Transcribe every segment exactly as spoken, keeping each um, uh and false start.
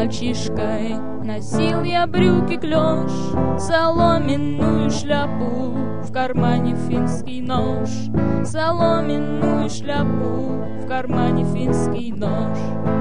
мальчишкой носил я брюки клеш, соломенную шляпу, в кармане финский нож, соломенную шляпу, в кармане финский нож.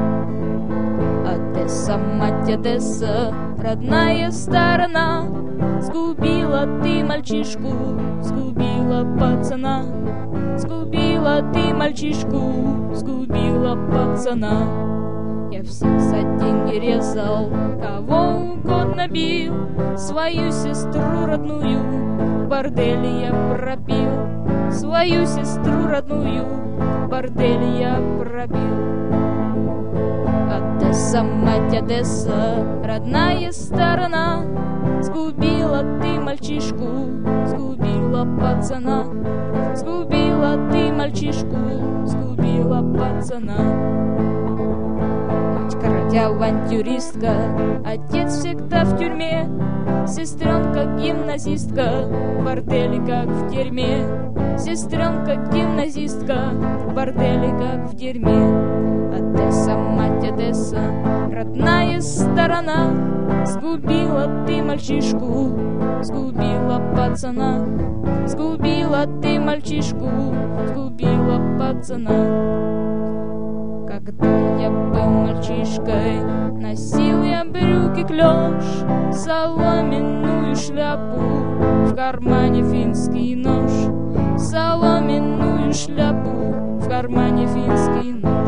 Одесса, мать Одесса, родная сторона, сгубила ты мальчишку, сгубила пацана, сгубила ты мальчишку, сгубила пацана. Я всех за деньги резал, кого угодно бил, свою сестру родную в борделе я пропил, свою сестру родную в борделе я пропил. Одесса, мать Одесса, родная сторона, сгубила ты мальчишку, сгубила пацана, сгубила ты мальчишку, сгубила пацана. Авантюристка, отец всегда в тюрьме, сестренка гимназистка, в борделе как в тюрьме, сестренка гимназистка, в борделе как в тюрьме. Одесса, мать Одесса, родная сторона, сгубила ты мальчишку, сгубила пацана, сгубила ты мальчишку, сгубила пацана. Когда я был мальчишкой, носил я брюки клеш, соломенную шляпу, в кармане финский нож, соломенную шляпу, в кармане финский нож.